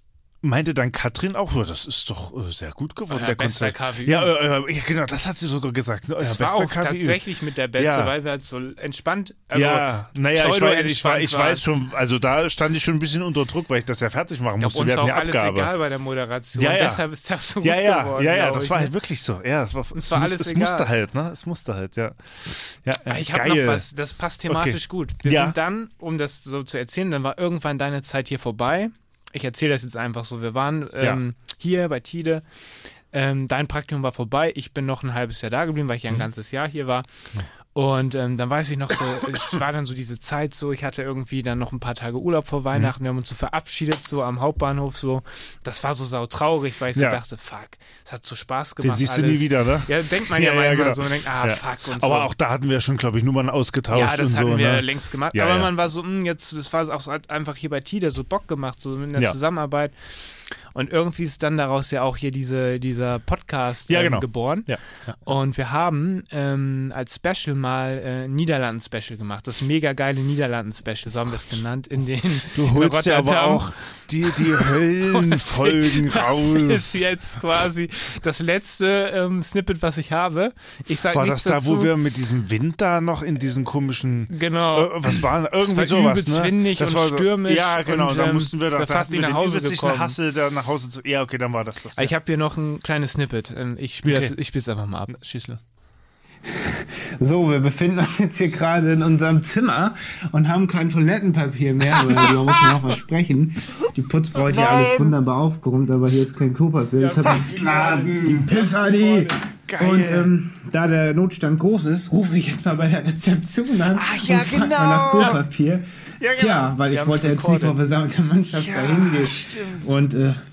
meinte dann Katrin auch, das ist doch sehr gut geworden, der bester KWÜ. Ja, genau, das hat sie sogar gesagt. Das war auch tatsächlich mit der Beste, weil wir halt so entspannt, also ich weiß schon, also da stand ich schon ein bisschen unter Druck, weil ich das ja fertig machen musste. Uns wir hatten ja alles Abgabe. Egal bei der Moderation, deshalb ist das so gut geworden. Ja, das war halt wirklich so. Ja, es musste halt, ne? Es musste halt, ja. Ich habe noch was, das passt thematisch gut. Wir sind dann, um das so zu erzählen, dann war irgendwann deine Zeit hier vorbei. Ich erzähle das jetzt einfach so. Wir waren hier bei Tide. Dein Praktikum war vorbei. Ich bin noch ein halbes Jahr da geblieben, weil ich ja ein ganzes Jahr hier war. Und dann weiß ich noch so, es war dann so diese Zeit so, ich hatte irgendwie dann noch ein paar Tage Urlaub vor Weihnachten, wir haben uns so verabschiedet, so am Hauptbahnhof so. Das war so sautraurig, weil ich so dachte, fuck, es hat so Spaß gemacht. Den siehst du nie wieder, ne? Ja, denkt man ja manchmal genau. So, man denkt, fuck und so. Aber auch da hatten wir schon, glaube ich, Nummern ausgetauscht und so. Ja, das hatten wir längst gemacht. Aber man war so, das war auch halt einfach hier bei Tide so Bock gemacht, so in der Zusammenarbeit. Und irgendwie ist dann daraus ja auch hier dieser Podcast geboren. Ja. Und wir haben als Special mal Niederlanden-Special gemacht. Das mega geile Niederlanden-Special, so haben wir es genannt. Du holst ja aber auch die Höllenfolgen raus. Das ist jetzt quasi das letzte Snippet, was ich habe. Ich sag war nichts das da, dazu. wo wir mit diesem Wind da noch in diesen komischen... Genau. Was war irgendwie das war sowas, übelst windig und stürmisch. Ja, genau. Und da mussten wir da fast nach Hause gekommen. Hassel da nach Hause zu... Ja, okay, dann war das. Ich habe hier noch ein kleines Snippet. Ich spiele es einfach mal ab. Schießle. So, wir befinden uns jetzt hier gerade in unserem Zimmer und haben kein Toilettenpapier mehr, weil wir müssen noch mal sprechen. Die Putzfrau hat hier alles wunderbar aufgeräumt, aber hier ist kein Klopapier. Ich hab die Pisser, die. Und da der Notstand groß ist, rufe ich jetzt mal bei der Rezeption an und frag mal nach Klopapier. Ja, genau. Ja, weil ich wollte jetzt nicht vor versammelter Mannschaft da hingehen. Und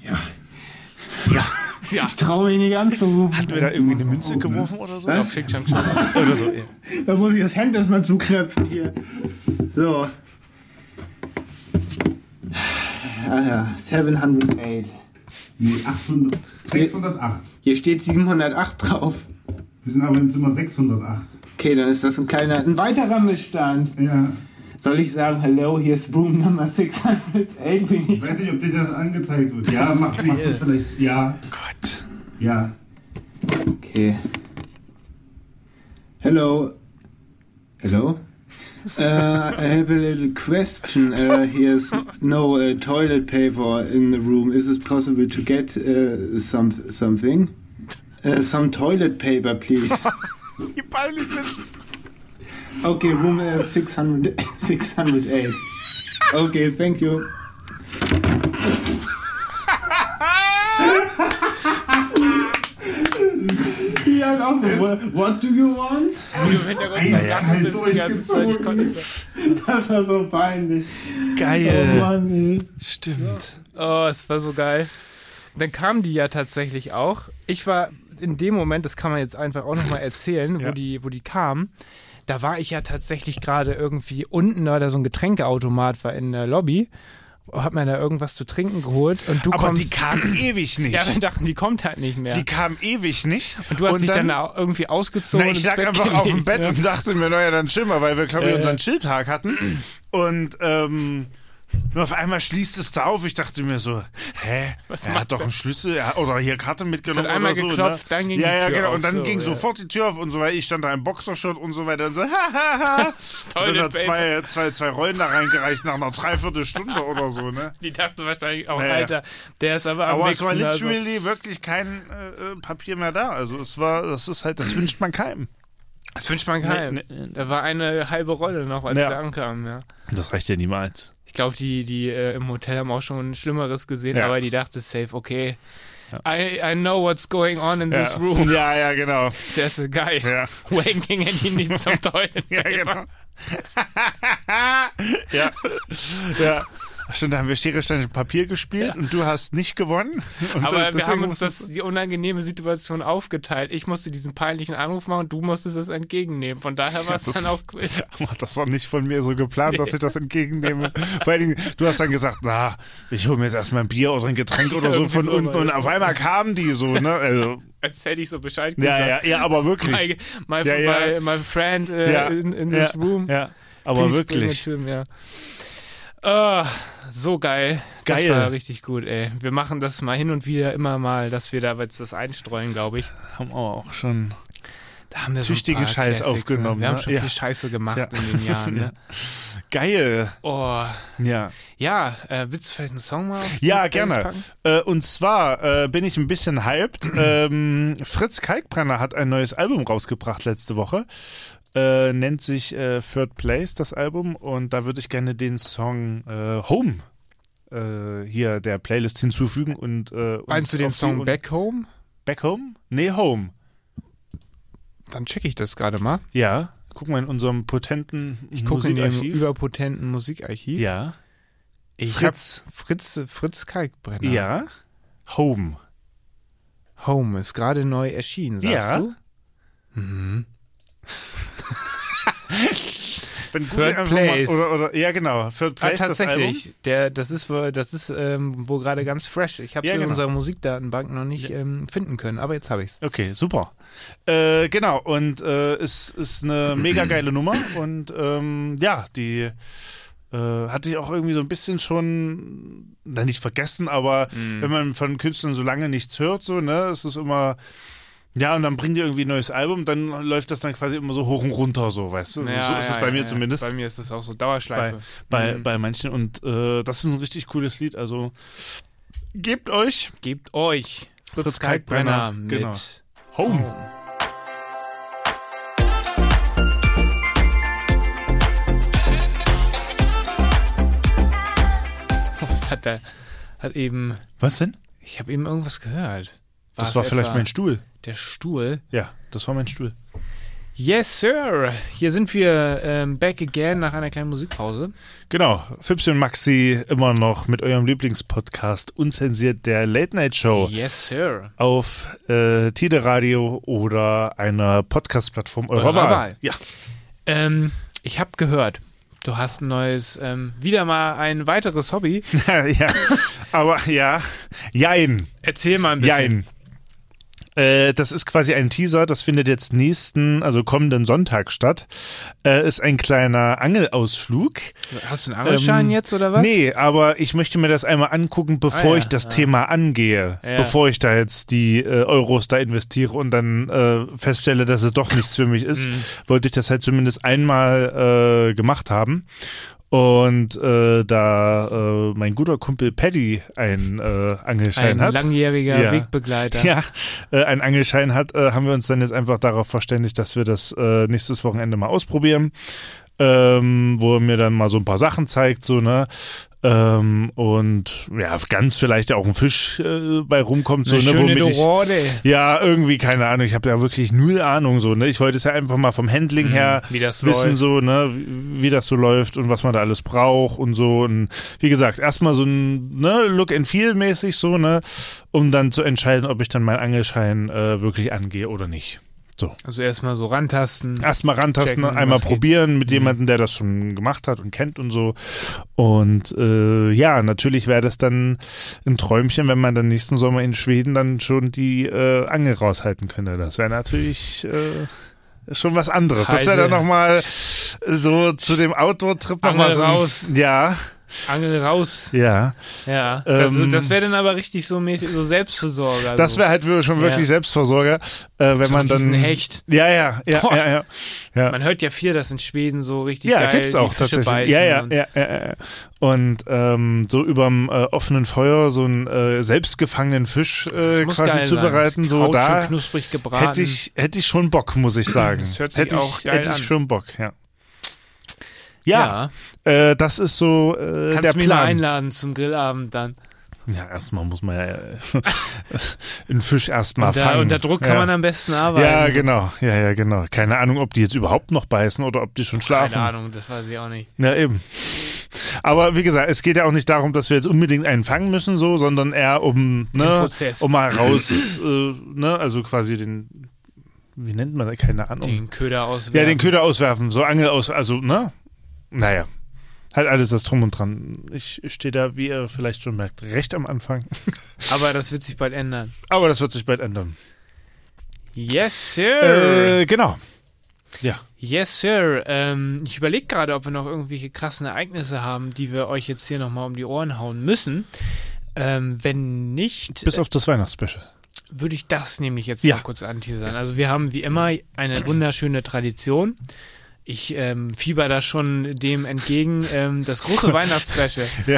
ja. Ich traue mich nicht anzurufen. Hatten wir da irgendwie eine Münze geworfen oder so? Was? Oder so, ja. Da muss ich das Hemd erstmal zuknöpfen hier. So. Ja, 708. Nee, 608. Hier steht 708 drauf. Wir sind aber im Zimmer 608. Okay, dann ist das ein weiterer Missstand. Ja. Soll ich sagen, hello, hier ist Room Number 608? Ich weiß nicht, ob dir das angezeigt wird. Ja, mach das vielleicht. Ja. Gott. Ja. Okay. Hello. Hello? I have a little question. Here's no toilet paper in the room. Is it possible to get something? Some toilet paper, please. Wie peinlich ist es? Okay, room 608. Okay, thank you. Ja, auch so. What do you want? Das war so peinlich. Geil. Oh Mann, ey. Stimmt. Oh, es war so geil. Dann kamen die ja tatsächlich auch. Ich war in dem Moment, das kann man jetzt einfach auch nochmal erzählen, wo die kamen. Da war ich ja tatsächlich gerade irgendwie unten, da so ein Getränkeautomat war in der Lobby. Hab mir da irgendwas zu trinken geholt und du aber die kam ewig nicht. Ja, wir dachten, die kommt halt nicht mehr. Die kam ewig nicht. Und du hast dich dann irgendwie ausgezogen. Ich lag einfach auf dem Bett und dachte mir, naja, dann chill mal, weil wir, glaube ich, unseren Chilltag hatten. Und auf einmal schließt es da auf. Ich dachte mir so, er hat doch einen Schlüssel oder hier Karte mitgenommen oder so. Einmal geklopft, dann ging die Tür genau. auf. Und dann ging sofort die Tür auf und so weiter. Ich stand da im Boxershort und so weiter und so, hahaha. Und dann hat zwei Rollen da reingereicht nach einer Dreiviertelstunde oder so, ne? Die dachte wahrscheinlich auch, Alter, der ist aber am Aber Wichsen, es war literally wirklich kein Papier mehr da. Also das wünscht man keinem. Das wünscht man keinem. Da war eine halbe Rolle noch, als wir ankamen, ja. Das reicht ja niemals. Ich glaube, die im Hotel haben auch schon Schlimmeres gesehen, aber die dachte safe, okay, I know what's going on in this room. Ja, genau. There's a guy wanking and he needs some toilet. Ja, genau. ja. Stimmt, da haben wir Schere, Stein, Papier gespielt und du hast nicht gewonnen. Und aber wir haben uns die unangenehme Situation aufgeteilt. Ich musste diesen peinlichen Anruf machen und du musstest es entgegennehmen. Von daher war es dann auch quiz. Das war nicht von mir so geplant, dass ich das entgegennehme. Vor allen Dingen, du hast dann gesagt, ich hole mir jetzt erstmal ein Bier oder ein Getränk oder so von unten. Und auf einmal kamen die so, ne? Also, als hätte ich so Bescheid gesagt. Ja, aber wirklich. My friend in this room. Ja, aber wirklich. Ja. So geil. Geil. Das war richtig gut, ey. Wir machen das mal hin und wieder immer mal, dass wir da das einstreuen, glaube ich. Haben wir auch schon da haben wir tüchtige so Scheiß Classics, aufgenommen. Ne? Wir haben ne? schon viel Scheiße gemacht in den Jahren. Ne? Geil. Oh. Ja. Ja, willst du vielleicht einen Song mal auf Ja, die Playlist gerne. packen? Und zwar bin ich ein bisschen hyped. Fritz Kalkbrenner hat ein neues Album rausgebracht letzte Woche. Nennt sich Third Place, das Album. Und da würde ich gerne den Song Home hier der Playlist hinzufügen. Und meinst du den Song Back Home? Back Home? Nee, Home. Dann checke ich das gerade mal. Ja, guck mal in unserem potenten Ich gucke in dem Musikarchiv. überpotenten Musikarchiv. Ja. Fritz Kalkbrenner. Ja. Home. Home ist gerade neu erschienen, sagst du? Mhm. Dann Third Place. Oder, ja, genau. Third Place, tatsächlich. Das ist wohl gerade ganz fresh. Ich habe es in unserer Musikdatenbank noch nicht finden können, aber jetzt habe ich es. Okay, super. Genau, und es ist eine mega geile Nummer und die hatte ich auch irgendwie so ein bisschen schon, nicht vergessen, aber wenn man von Künstlern so lange nichts hört, so, ne, es ist immer. Ja, und dann bringen die irgendwie ein neues Album, dann läuft das dann quasi immer so hoch und runter, so, weißt du? Ja, so ist es bei mir zumindest. Bei mir ist das auch so Dauerschleife. Bei manchen. Und das ist ein richtig cooles Lied. Also gebt euch Fritz Kalkbrenner mit genau. Home. Was hat eben... Was denn? Ich habe eben irgendwas gehört. Das war vielleicht mein Stuhl. Der Stuhl? Ja, das war mein Stuhl. Yes, Sir. Hier sind wir back again nach einer kleinen Musikpause. Genau. Fipsi und Maxi immer noch mit eurem Lieblingspodcast Unzensiert, der Late Night Show. Yes, Sir. Auf Tide Radio oder einer Podcast-Plattform eurer Wahl. Ja. Ich habe gehört, du hast ein neues, wieder mal ein weiteres Hobby. Ja, aber ja, jein. Erzähl mal ein bisschen. Jein. Das ist quasi ein Teaser, das findet jetzt kommenden Sonntag statt. Ist ein kleiner Angelausflug. Hast du einen Angelschein jetzt oder was? Nee, aber ich möchte mir das einmal angucken, bevor ich das Thema angehe. Ja. Bevor ich da jetzt die Euros da investiere und dann feststelle, dass es doch nichts für mich ist, wollte ich das halt zumindest einmal gemacht haben. Und da mein guter Kumpel Paddy einen Angelschein hat. Ein langjähriger Wegbegleiter. Ja, einen Angelschein hat, haben wir uns dann jetzt einfach darauf verständigt, dass wir das nächstes Wochenende mal ausprobieren. Wo er mir dann mal so ein paar Sachen zeigt, so, ne? Und ja, ganz vielleicht ja auch ein Fisch bei rumkommt, so, ne? Womit ja, irgendwie, keine Ahnung, ich habe ja wirklich null Ahnung, so, ne? Ich wollte es ja einfach mal vom Handling her wissen, läuft. So, ne? Wie das so läuft und was man da alles braucht und so. Und wie gesagt, erstmal so ein Look and Feel mäßig, so, ne? Um dann zu entscheiden, ob ich dann meinen Angelschein wirklich angehe oder nicht. So. Also erstmal so rantasten. Erstmal rantasten, checken, einmal probieren mit jemandem, der das schon gemacht hat und kennt und so. Und natürlich wäre das dann ein Träumchen, wenn man dann nächsten Sommer in Schweden dann schon die Angel raushalten könnte. Das wäre natürlich schon was anderes. Das wäre dann nochmal so zu dem Outdoor-Trip nochmal so raus. Ja. Angel raus. Ja. Ja. Das wäre dann aber richtig so mäßig, so Selbstversorger. Das wäre halt schon wirklich Selbstversorger, wenn so man dann. Hecht. Ja. Man hört ja viel, dass in Schweden so richtig geil gibt's auch Fische tatsächlich. Ja. Und so überm offenen Feuer so einen selbstgefangenen Fisch quasi zubereiten, so da knusprig gebraten. Hätte ich schon Bock, muss ich sagen. Das hört sich auch geil an. Hätte ich schon Bock, ja. Ja, das ist so der Plan. Kannst du mich mal einladen zum Grillabend dann? Ja, erstmal muss man ja einen Fisch erstmal fangen. Unter Druck kann man am besten arbeiten. Ja, genau. Ja, genau. Keine Ahnung, ob die jetzt überhaupt noch beißen oder ob die schon schlafen. Keine Ahnung, das weiß ich auch nicht. Ja, eben. Aber wie gesagt, es geht ja auch nicht darum, dass wir jetzt unbedingt einen fangen müssen, so, sondern eher um mal raus, also quasi wie nennt man das? Keine Ahnung. Den Köder auswerfen. Ja, den Köder auswerfen, so naja, halt alles das Drum und Dran. Ich stehe da, wie ihr vielleicht schon merkt, recht am Anfang. Aber das wird sich bald ändern. Yes, Sir. Genau. Ja. Yes, Sir. Ich überlege gerade, ob wir noch irgendwelche krassen Ereignisse haben, die wir euch jetzt hier nochmal um die Ohren hauen müssen. Wenn nicht... Bis auf das Weihnachtsspecial. Würde ich das nämlich jetzt mal kurz anteasern. Also wir haben wie immer eine wunderschöne Tradition. Ich fieber da schon dem entgegen. Das große Weihnachtsspecial. Ja.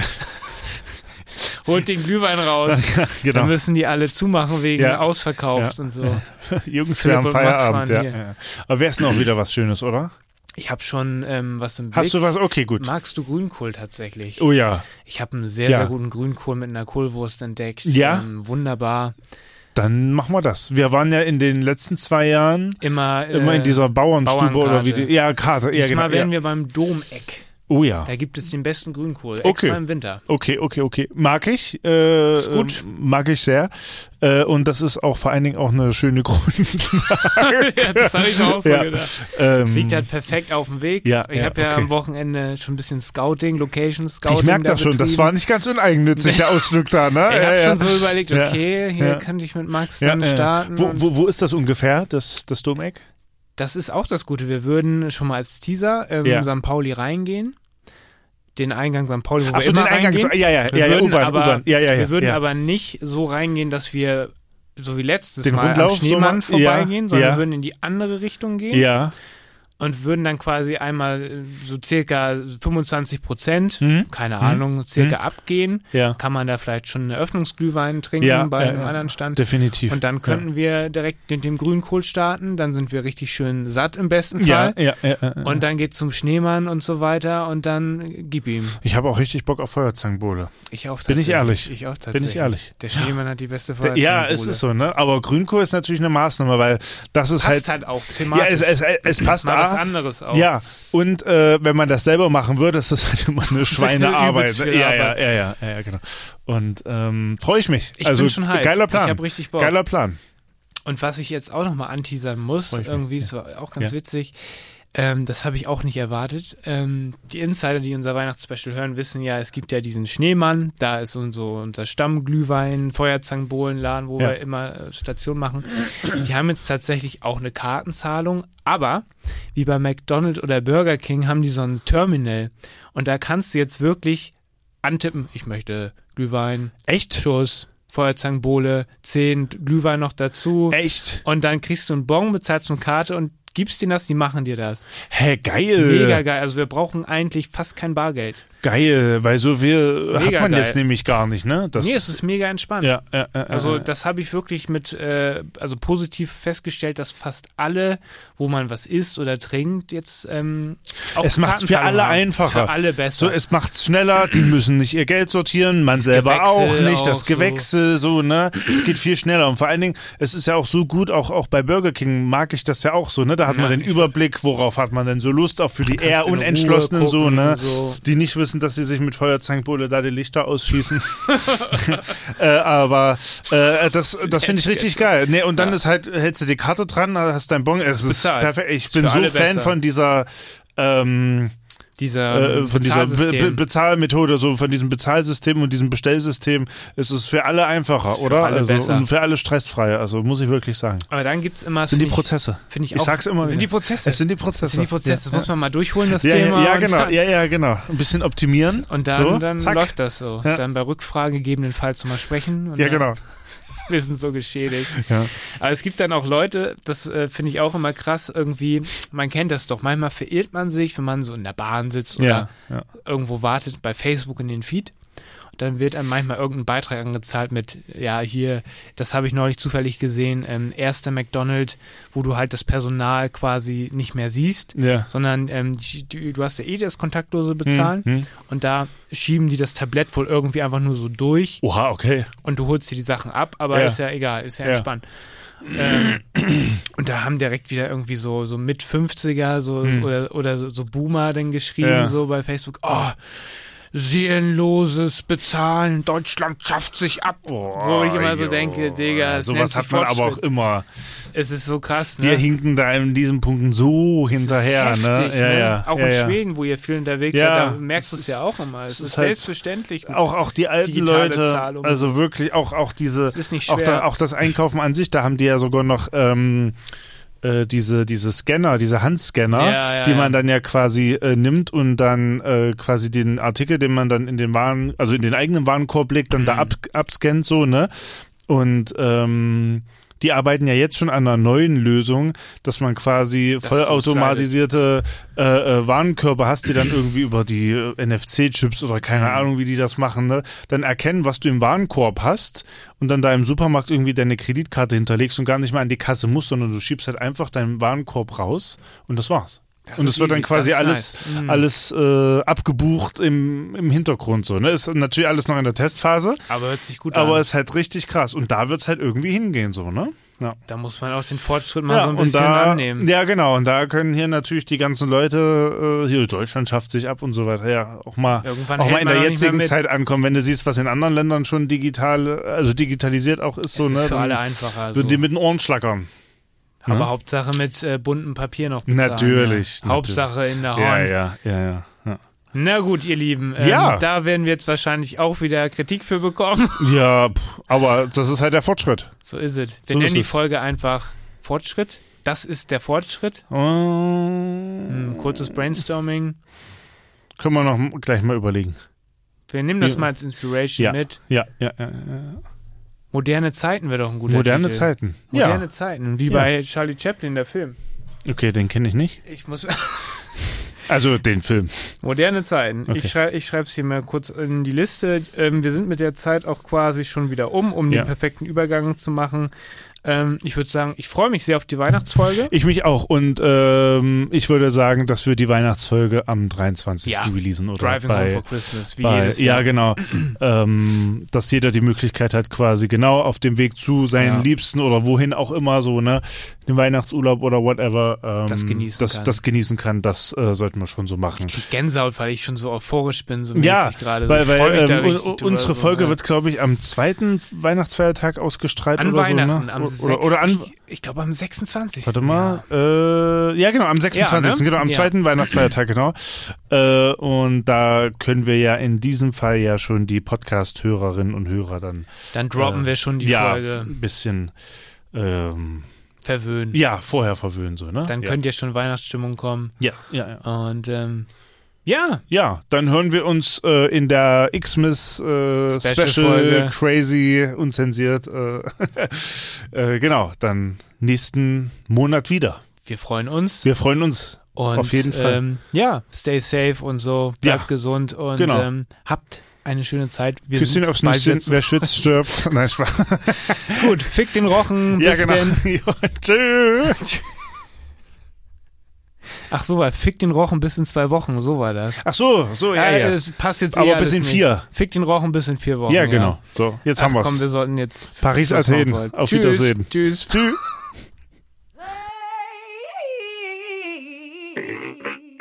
Holt den Glühwein raus. Ja, genau. Dann müssen die alle zumachen wegen ausverkauft und so. Jungs, wir haben Feierabend. Ja. Aber wäre es noch wieder was Schönes, oder? Ich habe schon was im Blick. Hast du was? Okay, gut. Magst du Grünkohl tatsächlich? Oh ja. Ich habe einen sehr, sehr guten Grünkohl mit einer Kohlwurst entdeckt. Ja. Wunderbar. Dann machen wir das. Wir waren ja in den letzten 2 Jahren immer in dieser Bauernstube oder wie die. Ja, Karte. Diesmal werden wir beim Domeck. Oh ja. Da gibt es den besten Grünkohl, extra im Winter. Okay. Mag ich. Ist gut. Mag ich sehr. Und das ist auch vor allen Dingen auch eine schöne Grundlage. Ja, das habe ich auch so gedacht. Es liegt halt perfekt auf dem Weg. Ich habe ja am Wochenende schon ein bisschen Location Scouting. Ich merke das schon, das war nicht ganz uneigennützig, der Ausflug da, ne? Ich habe schon so überlegt, okay, hier könnte ich mit Max dann starten. Wo ist das ungefähr, das Domeck? Das ist auch das Gute. Wir würden schon mal als Teaser St. Pauli reingehen. Den Eingang St. Pauli, wo wir immer reingehen. Wir würden aber nicht so reingehen, dass wir, so wie letztes Mal, Rundlauf, am Schneemann vorbeigehen, sondern wir würden in die andere Richtung gehen. Ja. Und würden dann quasi einmal so circa 25%, keine Ahnung, circa abgehen. Ja. Kann man da vielleicht schon einen Eröffnungsglühwein trinken bei einem anderen Stand. Definitiv. Und dann könnten wir direkt mit dem Grünkohl starten. Dann sind wir richtig schön satt im besten Fall. Und dann geht's zum Schneemann und so weiter und dann gib ihm. Ich habe auch richtig Bock auf Feuerzangenbowle. Ich auch tatsächlich. Bin ich ehrlich. Ich auch tatsächlich. Bin ich ehrlich. Der Schneemann hat die beste Feuerzangenbowle. Ja, es ist so, ne? Aber Grünkohl ist natürlich eine Maßnahme, weil das ist passt halt auch thematisch. Ja, es passt was anderes auch. Ja, und wenn man das selber machen würde, ist das halt immer eine Schweinearbeit. Ja, genau. Und freue ich mich. Ich bin schon hyped. Geiler Plan. Ich habe richtig Bock. Geiler Plan. Und was ich jetzt auch nochmal anteasern muss, irgendwie ist auch ganz witzig, das habe ich auch nicht erwartet. Die Insider, die unser Weihnachtsspecial hören, wissen ja, es gibt ja diesen Schneemann, da ist unser Stammglühwein, Feuerzangenbowlenladen, wo wir immer Station machen. Die haben jetzt tatsächlich auch eine Kartenzahlung, aber wie bei McDonald's oder Burger King haben die so ein Terminal und da kannst du jetzt wirklich antippen, ich möchte Glühwein, Schuss, Feuerzangenbowle, 10 Glühwein noch dazu. Echt? Und dann kriegst du einen Bon, bezahlst eine Karte und gibst denen das, die machen dir das. Hä, geil. Mega geil. Also wir brauchen eigentlich fast kein Bargeld. Geil, weil so viel hat man jetzt nämlich gar nicht, ne? Es ist mega entspannt. Ja, also das habe ich wirklich also positiv festgestellt, dass fast alle, wo man was isst oder trinkt, jetzt auch es macht es für alle einfacher. Für alle besser. So, es macht es schneller, die müssen nicht ihr Geld sortieren, man selber Gewächse auch nicht, das Gewächse, so, ne? Es geht viel schneller und vor allen Dingen, es ist ja auch so gut, auch bei Burger King mag ich das ja auch so, ne? Da hat man den Überblick, worauf hat man denn so Lust, auch für die eher Unentschlossenen so, ne? Die nicht wissen, dass sie sich mit Feuerzangenbowle da die Lichter ausschießen. Aber das finde ich richtig geil. Nee, und dann ist halt, hältst du die Karte dran, hast dein Bon, es ist perfekt. Ich bin so Fan von dieser Bezahlmethode, so von diesem Bezahlsystem und diesem Bestellsystem, ist es für alle einfacher, oder? Und für alle stressfreier, also muss ich wirklich sagen. Aber dann gibt es immer... Sind die Prozesse. Finde ich auch. Ich sag's immer wieder. Es sind die Prozesse. Das muss man mal durchholen, das Thema. Ja, genau. Ein bisschen optimieren. Und dann läuft das so. Ja. Dann bei Rückfragen gegebenenfalls mal sprechen. Und genau. Wir sind so geschädigt. Ja. Aber es gibt dann auch Leute, das finde ich auch immer krass, irgendwie, man kennt das doch, manchmal verirrt man sich, wenn man so in der Bahn sitzt oder irgendwo wartet, bei Facebook in den Feed. Und dann wird einem manchmal irgendein Beitrag angezahlt mit, ja, hier, das habe ich neulich zufällig gesehen, erster McDonald's, wo du halt das Personal quasi nicht mehr siehst, sondern du hast ja das kontaktlose Bezahlen und da schieben die das Tablett wohl irgendwie einfach nur so durch. Oha, okay. Und du holst dir die Sachen ab, aber ist ja egal, ist ja entspannt. Und da haben direkt wieder irgendwie so mit 50er oder so Boomer dann geschrieben, so bei Facebook, seelenloses Bezahlen, Deutschland schafft sich ab. Wo ich immer so denke, Digga, sowas hat man aber auch immer. Es ist so krass, ne? Wir hinken da in diesen Punkten so hinterher, heftig, ne? Ja. Auch in Schweden, wo ihr viel unterwegs seid, da merkst du es ja auch immer. Es ist halt selbstverständlich. Auch die alten Leute, Zahlung. Also wirklich auch diese, es ist nicht schwer. Auch das Einkaufen an sich, da haben die ja sogar noch diese Scanner, diese Handscanner, die man dann ja quasi nimmt und dann quasi den Artikel, den man dann in den eigenen Warenkorb legt, dann da abscannt, so, ne? Und die arbeiten ja jetzt schon an einer neuen Lösung, dass man quasi vollautomatisierte Warenkörper hast, die dann irgendwie über die NFC-Chips oder keine Ahnung, wie die das machen, ne, dann erkennen, was du im Warenkorb hast und dann da im Supermarkt irgendwie deine Kreditkarte hinterlegst und gar nicht mehr an die Kasse musst, sondern du schiebst halt einfach deinen Warenkorb raus und das war's. Und es wird dann quasi alles abgebucht im Hintergrund so. Ne? Ist natürlich alles noch in der Testphase. Aber hört sich gut an. Aber ist halt richtig krass. Und da wird es halt irgendwie hingehen so, ne? Ja. Da muss man auch den Fortschritt mal so ein bisschen annehmen. Ja, genau. Und da können hier natürlich die ganzen Leute, hier Deutschland schafft sich ab und so weiter, ja, auch mal in der jetzigen Zeit ankommen. Wenn du siehst, was in anderen Ländern schon digitalisiert auch ist, so, ne? Ist für alle einfacher. Würden die mit den Ohren schlackern. Aber ne? Hauptsache mit buntem Papier noch bezahlen. Natürlich. Ja. Hauptsache in der Hand. Ja. Na gut, ihr Lieben, da werden wir jetzt wahrscheinlich auch wieder Kritik für bekommen. Ja, aber das ist halt der Fortschritt. So ist es. Wir nennen die Folge einfach Fortschritt. Das ist der Fortschritt. Kurzes Brainstorming. Können wir noch gleich mal überlegen. Wir nehmen das mal als Inspiration mit. Ja. Moderne Zeiten wäre doch ein guter Moderne Titel. Zeiten. Moderne Zeiten, wie bei Charlie Chaplin, der Film. Okay, den kenne ich nicht. Also den Film. Moderne Zeiten. Okay. Ich schreibe es hier mal kurz in die Liste. Wir sind mit der Zeit auch quasi schon wieder um den perfekten Übergang zu machen. Ich würde sagen, ich freue mich sehr auf die Weihnachtsfolge. Ich mich auch. Und ich würde sagen, dass wir die Weihnachtsfolge am 23. releasen. Oder Driving Home for Christmas, wie jedes Jahr. Ja, genau. Dass jeder die Möglichkeit hat, quasi genau auf dem Weg zu seinen Liebsten oder wohin auch immer, so, ne, den Weihnachtsurlaub oder whatever, das genießen kann. Das sollten wir schon so machen. Ich krieg Gänsehaut, weil ich schon so euphorisch bin, so mäßig gerade. Weil unsere Folge wird, glaube ich, am 2. Weihnachtsfeiertag ausgestrahlt an oder Weihnachten, so, ne? Oder an ich glaube am 26. Warte mal. Ja, genau, am 26. Ne? Genau, am 2. Weihnachtsfeiertag, genau. Und da können wir ja in diesem Fall ja schon die Podcast-Hörerinnen und Hörer dann droppen wir schon die Folge. Ein bisschen verwöhnen. Ja, vorher verwöhnen, so, ne? Dann könnt ihr schon Weihnachtsstimmung kommen. Ja. Und Ja, dann hören wir uns in der Xmas Special Crazy Unzensiert genau, dann nächsten Monat wieder. Wir freuen uns. Und auf jeden Fall. Stay safe und so, bleibt gesund und habt eine schöne Zeit. Küsschen aufs Nüsschen, wer schützt, stirbt. Nein, Spaß. Gut, fick den Rochen, bis denn. Tschüss. Ach so, fick den Rochen bis in 2 Wochen, so war das. Ach so, ja. Das passt jetzt aber bis in 4. Fick den Rochen bis in 4 Wochen. Ja, genau. So, jetzt haben wir's. Komm, wir sollten jetzt Paris, Athen. Auf Wiedersehen. Tschüss.